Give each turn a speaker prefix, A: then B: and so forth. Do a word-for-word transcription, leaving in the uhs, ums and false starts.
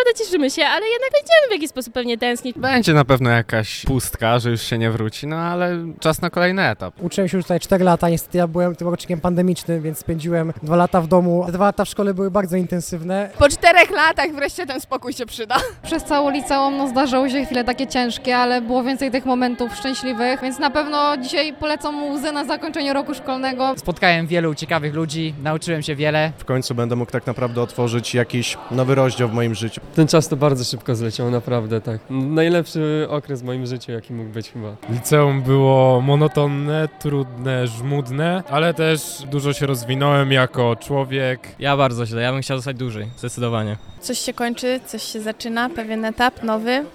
A: naprawdę cieszymy się, ale jednak będziemy w jakiś sposób pewnie tęsknić.
B: Będzie na pewno jakaś pustka, że już się nie wróci, no ale czas na kolejny etap.
C: Uczyłem się już tutaj cztery lata, niestety ja byłem tym rocznikiem pandemicznym, więc spędziłem dwa lata w domu. Te dwa lata w szkole były bardzo intensywne.
D: Po czterech latach wreszcie ten spokój się przyda.
E: Przez całą liceum no, zdarzały się chwile takie ciężkie, ale było więcej tych momentów szczęśliwych, więc na pewno dzisiaj polecam mu łzy na zakończenie roku szkolnego.
F: Spotkałem wielu ciekawych ludzi, nauczyłem się wiele.
G: W końcu będę mógł tak naprawdę otworzyć jakiś nowy rozdział w moim życiu.
H: Ten czas to bardzo szybko zleciał, naprawdę tak. Najlepszy okres w moim życiu, jaki mógł być chyba.
I: Liceum było monotonne, trudne, żmudne, ale też dużo się rozwinąłem jako człowiek.
J: Ja bardzo źle, ja bym chciał zostać dłużej, zdecydowanie.
D: Coś się kończy, coś się zaczyna, pewien etap nowy.